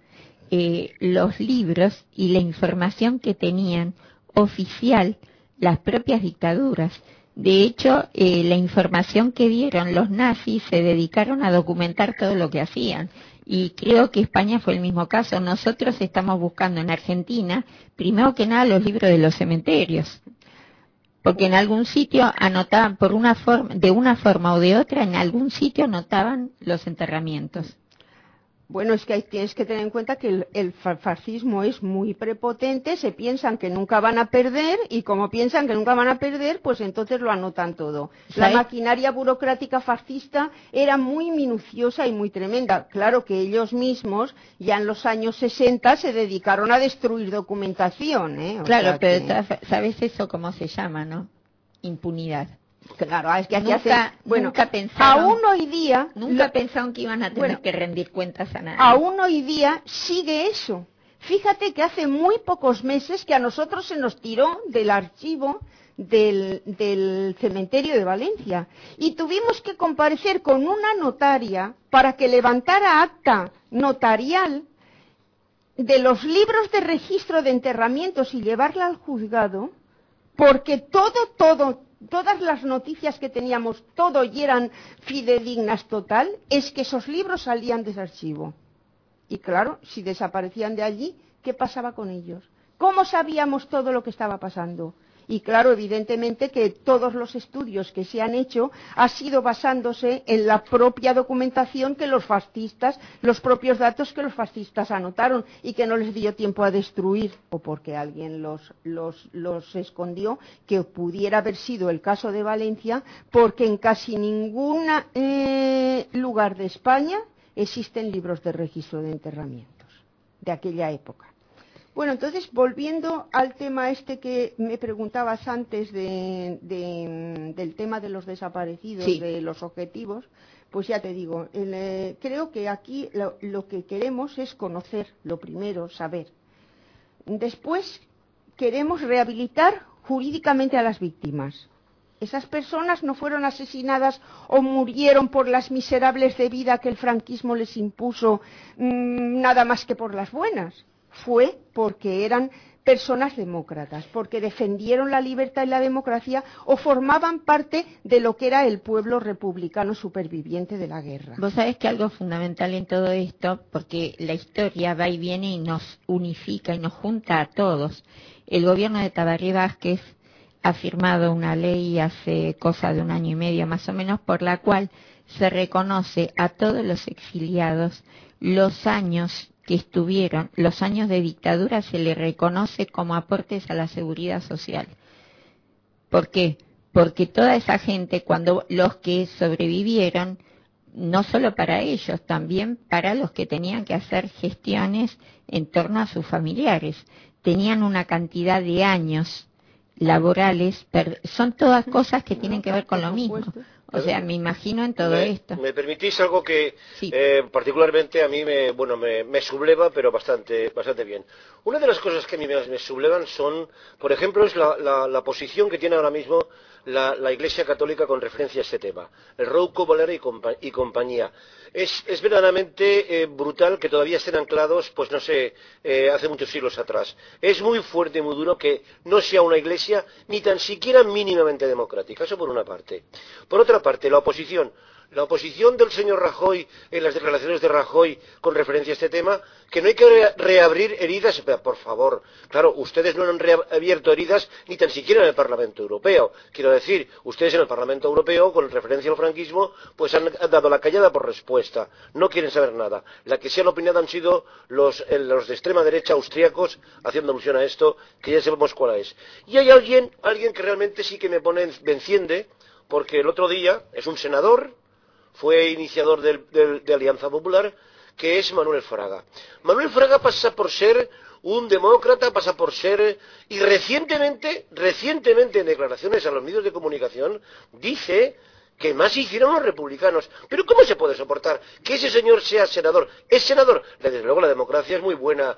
los libros y la información que tenían oficial las propias dictaduras. De hecho, la información que dieron los nazis se dedicaron a documentar todo lo que hacían. Y creo que España fue el mismo caso. Nosotros estamos buscando en Argentina, primero que nada, los libros de los cementerios. Porque en algún sitio anotaban, de una forma o de otra, en algún sitio anotaban los enterramientos. Bueno, es que tienes que tener en cuenta que el fascismo es muy prepotente, se piensan que nunca van a perder y como piensan que nunca van a perder, pues entonces lo anotan todo. La maquinaria burocrática fascista era muy minuciosa y muy tremenda. Claro que ellos mismos ya en los años 60 se dedicaron a destruir documentación, ¿eh? Claro, pero ¿sabes eso cómo se llama, no? Impunidad. Claro, es que nunca pensaron, aún hoy día pensaron que iban a tener que rendir cuentas a nadie. Aún hoy día sigue eso. Fíjate que hace muy pocos meses que a nosotros se nos tiró del archivo del cementerio de Valencia y tuvimos que comparecer con una notaria para que levantara acta notarial de los libros de registro de enterramientos y llevarla al juzgado, porque todas las noticias que teníamos, todo y eran fidedignas total, es que esos libros salían de ese archivo. Y claro, si desaparecían de allí, ¿qué pasaba con ellos? ¿Cómo sabíamos todo lo que estaba pasando? Y claro, evidentemente que todos los estudios que se han hecho ha sido basándose en la propia documentación que los fascistas, los propios datos que los fascistas anotaron y que no les dio tiempo a destruir, o porque alguien los escondió, que pudiera haber sido el caso de Valencia, porque en casi ningún lugar de España existen libros de registro de enterramientos de aquella época. Bueno, entonces, volviendo al tema este que me preguntabas antes del tema de los desaparecidos, sí, de los objetivos, pues ya te digo, creo que aquí lo que queremos es conocer, lo primero, saber. Después, queremos rehabilitar jurídicamente a las víctimas. Esas personas no fueron asesinadas o murieron por las miserables de vida que el franquismo les impuso, nada más que por las buenas. Fue porque eran personas demócratas, porque defendieron la libertad y la democracia o formaban parte de lo que era el pueblo republicano superviviente de la guerra. Vos sabés que algo fundamental en todo esto, porque la historia va y viene y nos unifica y nos junta a todos. El gobierno de Tabaré Vázquez ha firmado una ley hace cosa de 1 año y medio más o menos, por la cual se reconoce a todos los exiliados los años que estuvieron, los años de dictadura se le reconoce como aportes a la seguridad social. ¿Por qué? Porque toda esa gente, cuando los que sobrevivieron, no solo para ellos, también para los que tenían que hacer gestiones en torno a sus familiares, tenían una cantidad de años laborales, son todas cosas que tienen que ver con lo mismo. O sea, me imagino en todo esto. ¿Me permitís algo que sí, particularmente a mí me subleva, pero bastante bien? Una de las cosas que a mí me sublevan son, por ejemplo, es la posición que tiene ahora mismo la Iglesia Católica con referencia a este tema. El Rouco, Valera y compañía. Es verdaderamente brutal que todavía estén anclados, pues no sé, hace muchos siglos atrás. Es muy fuerte y muy duro que no sea una Iglesia ni tan siquiera mínimamente democrática. Eso por una parte. Por otra parte, la oposición del señor Rajoy en las declaraciones de Rajoy con referencia a este tema, que no hay que reabrir heridas, por favor. Claro, ustedes no han reabierto heridas ni tan siquiera en el Parlamento Europeo. Quiero decir, ustedes en el Parlamento Europeo, con referencia al franquismo, pues han dado la callada por respuesta. No quieren saber nada. La que se han opinado han sido los de extrema derecha austríacos, haciendo alusión a esto, que ya sabemos cuál es. Y hay alguien que realmente sí que me enciende, porque el otro día es un senador, fue iniciador de Alianza Popular, que es Manuel Fraga. Manuel Fraga pasa por ser un demócrata, pasa por ser... Y recientemente en declaraciones a los medios de comunicación, dice que más hicieron los republicanos. Pero ¿cómo se puede soportar que ese señor sea senador? Es senador. Desde luego la democracia es muy buena,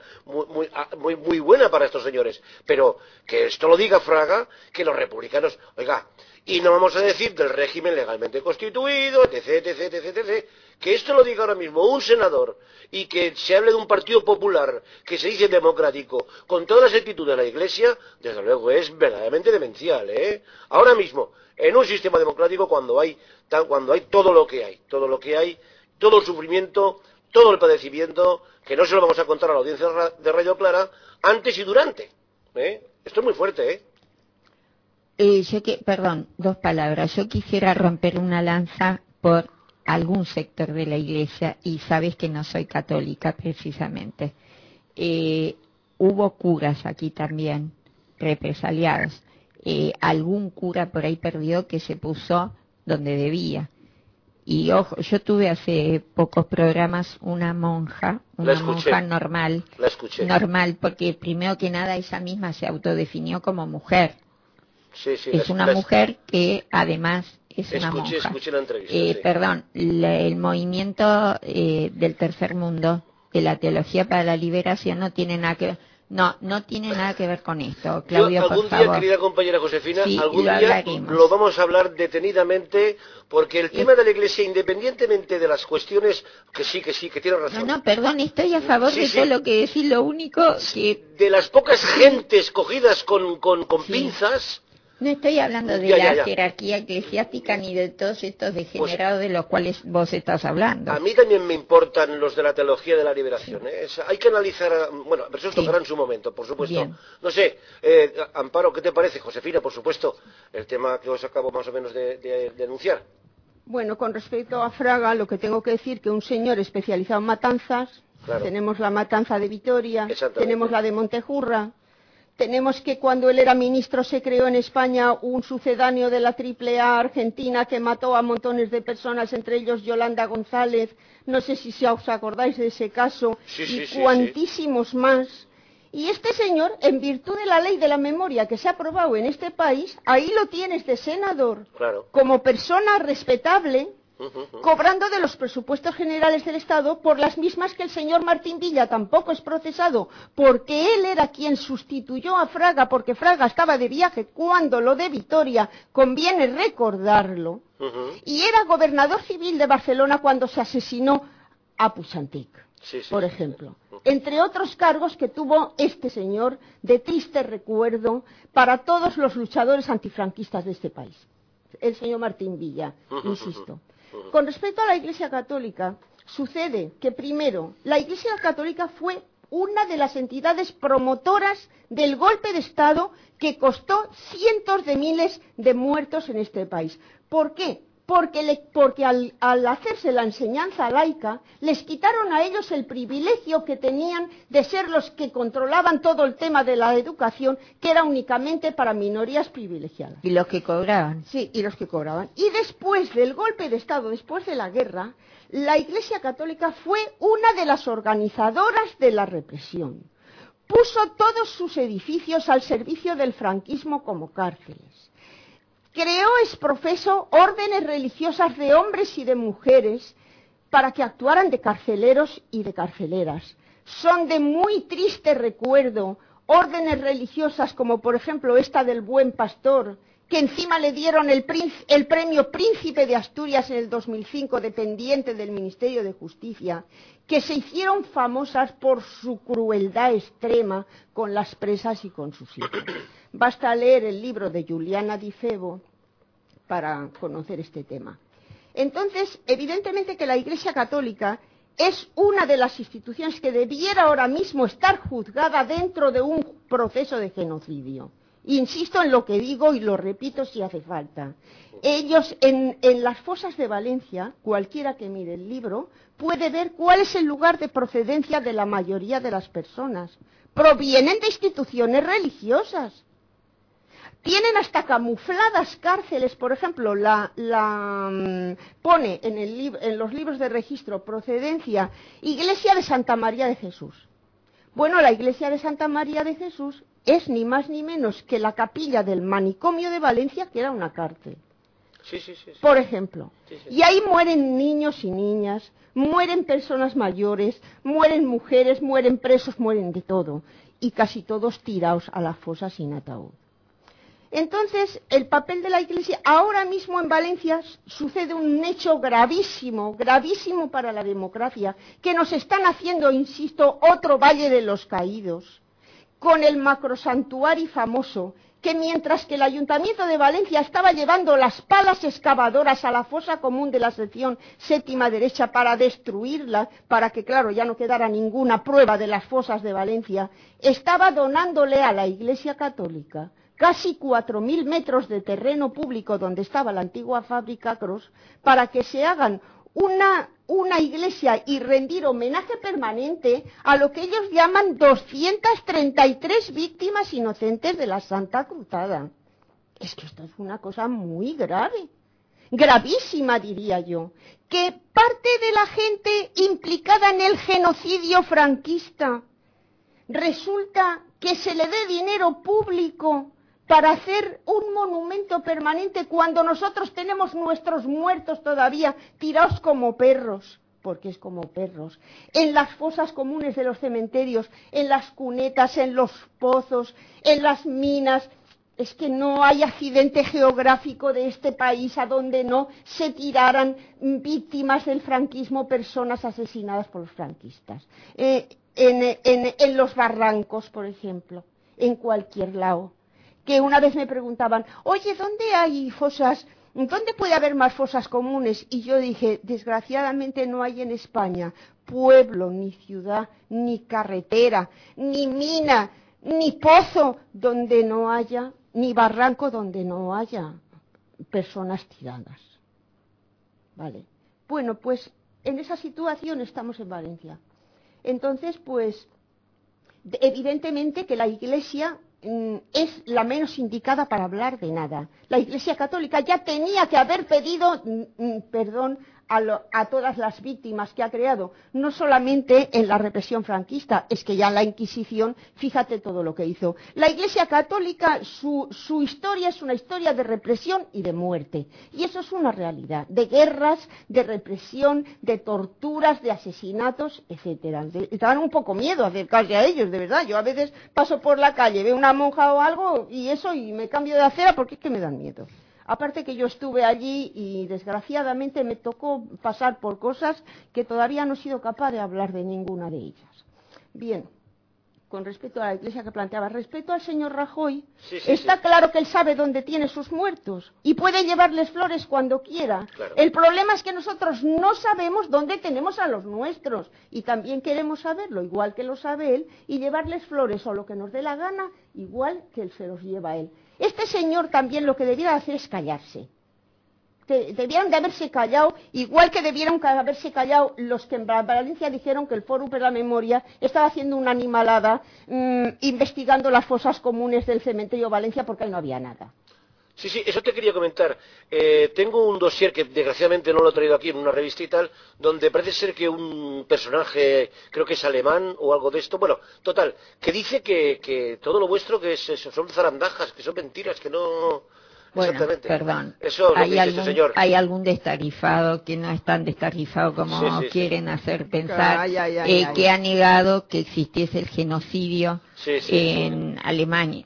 muy buena para estos señores. Pero que esto lo diga Fraga, que los republicanos... Oiga, y no vamos a decir del régimen legalmente constituido, etc. Que esto lo diga ahora mismo un senador y que se hable de un partido popular que se dice democrático con todas las actitudes de la Iglesia, desde luego es verdaderamente demencial, ¿eh? Ahora mismo, en un sistema democrático, cuando hay todo lo que hay, todo el sufrimiento, todo el padecimiento, que no se lo vamos a contar a la audiencia de Radio Clara, antes y durante, ¿eh? Esto es muy fuerte, ¿eh? Perdón, 2 palabras. Yo quisiera romper una lanza por algún sector de la Iglesia, y sabes que no soy católica precisamente. Hubo curas aquí también, represaliados. Algún cura por ahí perdió que se puso donde debía. Y ojo, yo tuve hace pocos programas una monja normal, porque primero que nada ella misma se autodefinió como mujer. Sí, es una mujer que además es una monja. Escuché la entrevista. Perdón, el movimiento del tercer mundo, de la teología para la liberación, no tiene nada que ver. No tiene nada que ver con esto, Claudio, algún por favor. día, querida compañera Josefina, sí, algún día lo vamos a hablar detenidamente, porque el tema de la Iglesia, independientemente de las cuestiones, que tiene razón. No, perdón, estoy a favor de todo lo que decís, lo único que... De las pocas gentes cogidas con pinzas, No estoy hablando de la jerarquía eclesiástica ni de todos estos degenerados de los cuales vos estás hablando. A mí también me importan los de la teología de la liberación. Hay que analizar, bueno, pero eso tocará en su momento, por supuesto. Bien. No sé, Amparo, ¿qué te parece? Josefina, por supuesto, el tema que os acabo más o menos de anunciar. Bueno, con respecto a Fraga, lo que tengo que decir que un señor especializado en matanzas, claro. Tenemos la matanza de Vitoria, tenemos la de Montejurra. Tenemos que cuando él era ministro se creó en España un sucedáneo de la AAA Argentina que mató a montones de personas, entre ellos Yolanda González. No sé si os acordáis de ese caso. Sí, cuantísimos más. Y este señor, en virtud de la ley de la memoria que se ha aprobado en este país, ahí lo tienes de senador, claro. Como persona respetable, cobrando de los presupuestos generales del Estado por las mismas que el señor Martín Villa tampoco es procesado, porque él era quien sustituyó a Fraga, porque Fraga estaba de viaje cuando lo de Vitoria, conviene recordarlo, y era gobernador civil de Barcelona cuando se asesinó a Puigdemont, por ejemplo. Entre otros cargos que tuvo este señor de triste recuerdo para todos los luchadores antifranquistas de este país, el señor Martín Villa, insisto. Con respecto a la Iglesia Católica, sucede que primero, la Iglesia Católica fue una de las entidades promotoras del golpe de Estado que costó cientos de miles de muertos en este país. ¿Por qué? Porque al hacerse la enseñanza laica, les quitaron a ellos el privilegio que tenían de ser los que controlaban todo el tema de la educación, que era únicamente para minorías privilegiadas. Y los que cobraban. Sí, y los que cobraban. Y después del golpe de Estado, después de la guerra, la Iglesia Católica fue una de las organizadoras de la represión. Puso todos sus edificios al servicio del franquismo como cárceles. Creó exprofeso órdenes religiosas de hombres y de mujeres para que actuaran de carceleros y de carceleras. Son de muy triste recuerdo órdenes religiosas como por ejemplo esta del Buen Pastor, que encima le dieron el premio Príncipe de Asturias en el 2005, dependiente del Ministerio de Justicia, que se hicieron famosas por su crueldad extrema con las presas y con sus hijos. Basta leer el libro de Juliana Di Febo para conocer este tema. Entonces, evidentemente que la Iglesia Católica es una de las instituciones que debiera ahora mismo estar juzgada dentro de un proceso de genocidio. Insisto en lo que digo y lo repito si hace falta. Ellos, en las fosas de Valencia, cualquiera que mire el libro, puede ver cuál es el lugar de procedencia de la mayoría de las personas. Provienen de instituciones religiosas. Tienen hasta camufladas cárceles, por ejemplo, pone en los libros de registro procedencia Iglesia de Santa María de Jesús. Bueno, la Iglesia de Santa María de Jesús es ni más ni menos que la capilla del manicomio de Valencia, que era una cárcel. Sí. Por ejemplo. Sí. Y ahí mueren niños y niñas, mueren personas mayores, mueren mujeres, mueren presos, mueren de todo. Y casi todos tirados a la fosa sin ataúd. Entonces, el papel de la Iglesia, ahora mismo en Valencia sucede un hecho gravísimo, gravísimo para la democracia, que nos están haciendo, insisto, otro Valle de los Caídos, con el macrosantuario famoso, que mientras que el Ayuntamiento de Valencia estaba llevando las palas excavadoras a la fosa común de la sección séptima derecha para destruirla, para que, claro, ya no quedara ninguna prueba de las fosas de Valencia, estaba donándole a la Iglesia Católica casi 4.000 metros de terreno público donde estaba la antigua fábrica Cross, para que se hagan una iglesia y rendir homenaje permanente a lo que ellos llaman 233 víctimas inocentes de la Santa Cruzada. Es que esto es una cosa muy grave, gravísima diría yo, que parte de la gente implicada en el genocidio franquista resulta que se le dé dinero público para hacer un monumento permanente cuando nosotros tenemos nuestros muertos todavía tirados como perros, porque es como perros, en las fosas comunes de los cementerios, en las cunetas, en los pozos, en las minas. Es que no hay accidente geográfico de este país a donde no se tiraran víctimas del franquismo, personas asesinadas por los franquistas. En los barrancos, por ejemplo, en cualquier lado. que una vez me preguntaban, oye, ¿dónde hay fosas? ¿Dónde puede haber más fosas comunes? Y yo dije, desgraciadamente no hay en España pueblo, ni ciudad, ni carretera, ni mina, ni pozo donde no haya, ni barranco donde no haya personas tiradas. ¿Vale? Bueno, pues en esa situación estamos en Valencia. Entonces, pues, evidentemente que la Iglesia es la menos indicada para hablar de nada. La Iglesia Católica ya tenía que haber pedido perdón a todas las víctimas que ha creado, no solamente en la represión franquista, es que ya en la Inquisición, fíjate todo lo que hizo. La Iglesia Católica, su historia es una historia de represión y de muerte, y eso es una realidad, de guerras, de represión, de torturas, de asesinatos, etcétera. Estaban un poco miedo a acercarse a ellos, de verdad. Yo a veces paso por la calle, veo una monja o algo, y me cambio de acera porque es que me dan miedo. Aparte que yo estuve allí y desgraciadamente me tocó pasar por cosas que todavía no he sido capaz de hablar de ninguna de ellas. Bien, con respecto a la Iglesia que planteaba, respecto al señor Rajoy, está claro que él sabe dónde tiene sus muertos y puede llevarles flores cuando quiera. Claro. El problema es que nosotros no sabemos dónde tenemos a los nuestros y también queremos saberlo, igual que lo sabe él, y llevarles flores o lo que nos dé la gana, igual que él se los lleva a él. Este señor también lo que debiera hacer es callarse. Debieron de haberse callado, igual que debieron haberse callado los que en Valencia dijeron que el Fórum per la Memoria estaba haciendo una animalada investigando las fosas comunes del cementerio Valencia porque ahí no había nada. Sí, sí, eso te quería comentar. Tengo un dossier que desgraciadamente no lo he traído aquí en una revista y tal, donde parece ser que un personaje, creo que es alemán o algo de esto, bueno, total, que dice que todo lo vuestro que son zarandajas, que son mentiras, que no... Bueno, exactamente. perdón, Eso es lo que dice este señor. Hay algún destarifado que no es tan destarifado como quieren hacer pensar, que ha negado que existiese el genocidio en Alemania,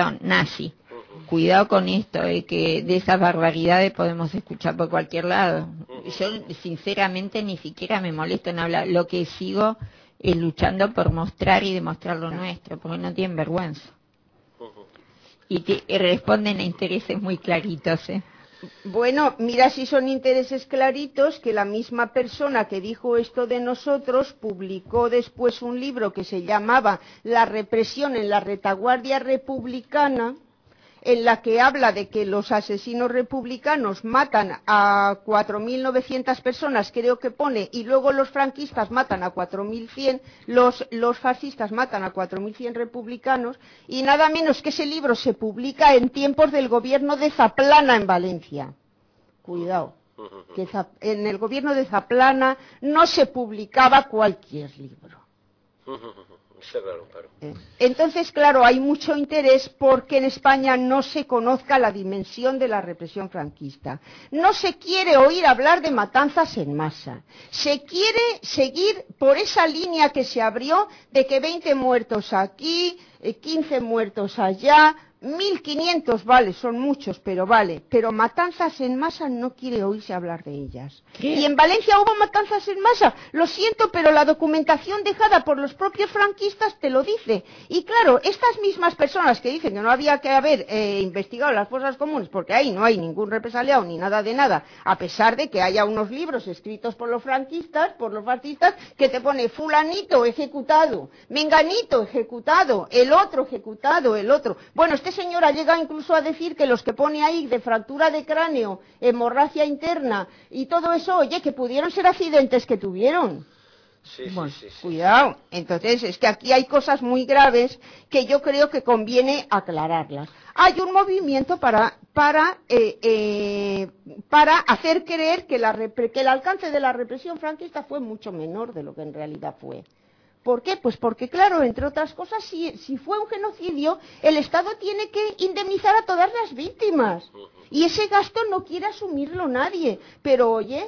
nazi. Cuidado con esto, que de esas barbaridades podemos escuchar por cualquier lado. Yo sinceramente ni siquiera me molesto en hablar, lo que sigo es luchando por mostrar y demostrar lo nuestro, porque no tienen vergüenza. Y responden a intereses muy claritos, Bueno, mira si son intereses claritos, que la misma persona que dijo esto de nosotros publicó después un libro que se llamaba La represión en la retaguardia republicana, en la que habla de que los asesinos republicanos matan a 4.900 personas, creo que pone, y luego los franquistas matan a 4.100, los fascistas matan a 4.100 republicanos, y nada menos que ese libro se publica en tiempos del gobierno de Zaplana en Valencia. Cuidado, que en el gobierno de Zaplana no se publicaba cualquier libro. Claro. Entonces, claro, hay mucho interés porque en España no se conozca la dimensión de la represión franquista. No se quiere oír hablar de matanzas en masa. Se quiere seguir por esa línea que se abrió de que 20 muertos aquí, 15 muertos allá, 1.500, vale, son muchos, pero vale. Pero matanzas en masa no quiere oírse hablar de ellas. ¿Qué? Y en Valencia hubo matanzas en masa. Lo siento, pero la documentación dejada por los propios franquistas te lo dice. Y claro, estas mismas personas que dicen que no había que haber investigado las fosas comunes, porque ahí no hay ningún represaliado ni nada de nada, a pesar de que haya unos libros escritos por los franquistas, por los fascistas, que te pone fulanito ejecutado, menganito ejecutado, el otro ejecutado, el otro. Bueno, este señor ha llegado incluso a decir que los que pone ahí de fractura de cráneo, hemorragia interna y todo eso, oye, que pudieron ser accidentes que tuvieron. Sí. Cuidado. Entonces, es que aquí hay cosas muy graves que yo creo que conviene aclararlas. Hay un movimiento para hacer creer que el alcance de la represión franquista fue mucho menor de lo que en realidad fue. ¿Por qué? Pues porque, claro, entre otras cosas, si fue un genocidio, el Estado tiene que indemnizar a todas las víctimas. Y ese gasto no quiere asumirlo nadie. Pero, oye,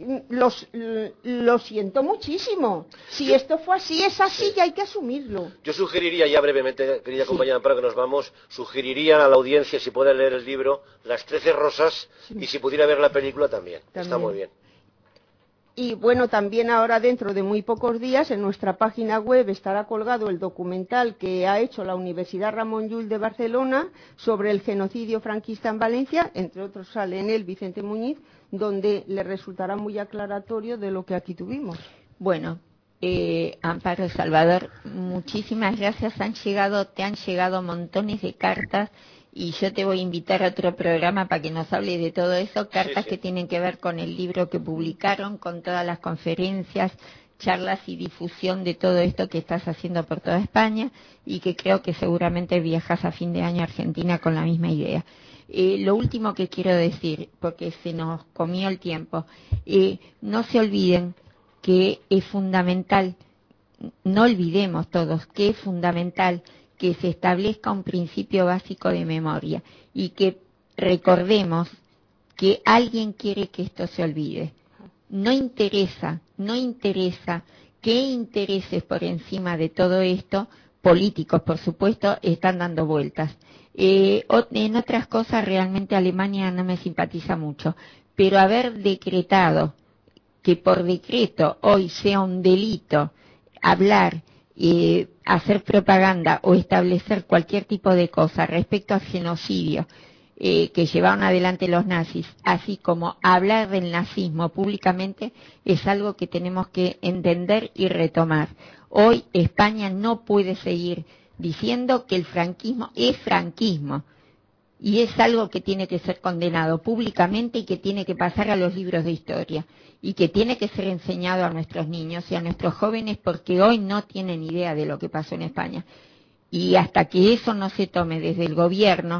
lo siento muchísimo. Si esto fue así, es así y hay que asumirlo. Yo sugeriría ya brevemente, querida compañera, para que nos vamos, sugeriría a la audiencia, si puede leer el libro, Las 13 Rosas, y si pudiera ver la película también. Está muy bien. Y bueno, también ahora dentro de muy pocos días en nuestra página web estará colgado el documental que ha hecho la Universidad Ramon Llull de Barcelona sobre el genocidio franquista en Valencia, entre otros sale en él Vicente Muñiz, donde le resultará muy aclaratorio de lo que aquí tuvimos. Bueno, Amparo, Salvador, muchísimas gracias. Te han llegado montones de cartas y yo te voy a invitar a otro programa para que nos hables de todo eso, cartas que tienen que ver con el libro que publicaron, con todas las conferencias, charlas y difusión de todo esto que estás haciendo por toda España y que creo que seguramente viajas a fin de año a Argentina con la misma idea. Lo último que quiero decir, porque se nos comió el tiempo, no se olviden que es fundamental, no olvidemos todos que es fundamental que se establezca un principio básico de memoria y que recordemos que alguien quiere que esto se olvide. No interesa qué intereses por encima de todo esto, políticos por supuesto, están dando vueltas. En otras cosas realmente Alemania no me simpatiza mucho, pero haber decretado que por decreto hoy sea un delito hablar, hacer propaganda o establecer cualquier tipo de cosa respecto al genocidio que llevaron adelante los nazis, así como hablar del nazismo públicamente, es algo que tenemos que entender y retomar. Hoy España no puede seguir diciendo que el franquismo es franquismo. Y es algo que tiene que ser condenado públicamente y que tiene que pasar a los libros de historia y que tiene que ser enseñado a nuestros niños y a nuestros jóvenes porque hoy no tienen idea de lo que pasó en España. Y hasta que eso no se tome desde el gobierno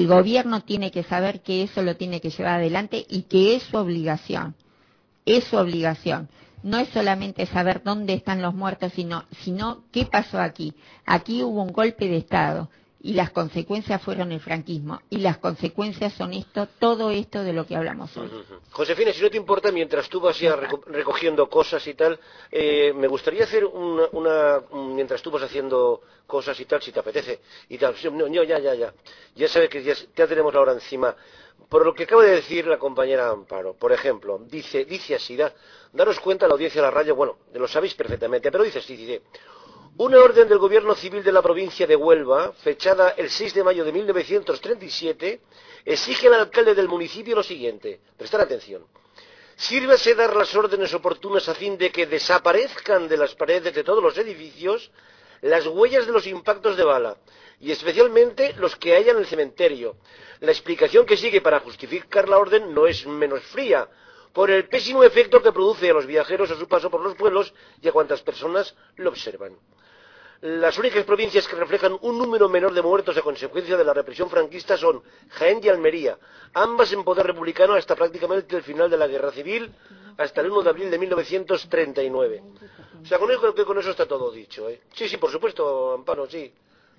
tiene que saber que eso lo tiene que llevar adelante y que es su obligación. Es su obligación. No es solamente saber dónde están los muertos, sino qué pasó aquí. Aquí hubo un golpe de Estado. Y las consecuencias fueron el franquismo. Y las consecuencias son todo esto de lo que hablamos hoy. Josefina, si no te importa, mientras tú vas ya recogiendo cosas y tal, me gustaría hacer mientras tú vas haciendo cosas y tal, si te apetece. Y tal. No, ya. Ya sabes que ya tenemos la hora encima. Por lo que acaba de decir la compañera Amparo, por ejemplo, dice así, daros cuenta, la audiencia de la radio, bueno, lo sabéis perfectamente, pero dice así, una orden del Gobierno Civil de la provincia de Huelva, fechada el 6 de mayo de 1937, exige al alcalde del municipio lo siguiente. Prestar atención. Sírvase dar las órdenes oportunas a fin de que desaparezcan de las paredes de todos los edificios las huellas de los impactos de bala, y especialmente los que haya en el cementerio. La explicación que sigue para justificar la orden no es menos fría, por el pésimo efecto que produce a los viajeros a su paso por los pueblos y a cuantas personas lo observan. Las únicas provincias que reflejan un número menor de muertos a consecuencia de la represión franquista son Jaén y Almería, ambas en poder republicano hasta prácticamente el final de la Guerra Civil, hasta el 1 de abril de 1939. O sea, con eso está todo dicho, ¿eh? Sí, por supuesto, Amparo, sí.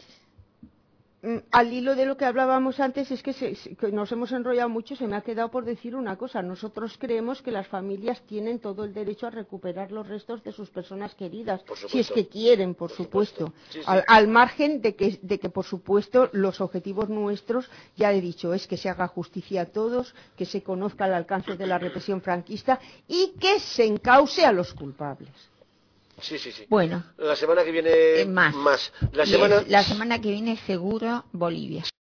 Al hilo de lo que hablábamos antes, es que nos hemos enrollado mucho. Se me ha quedado por decir una cosa. Nosotros creemos que las familias tienen todo el derecho a recuperar los restos de sus personas queridas, si es que quieren, por supuesto. Sí. Al margen de que, por supuesto, los objetivos nuestros, ya he dicho, es que se haga justicia a todos, que se conozca el alcance de la represión franquista y que se encauce a los culpables. Sí. Bueno. La semana que viene más. La semana que viene seguro Bolivia.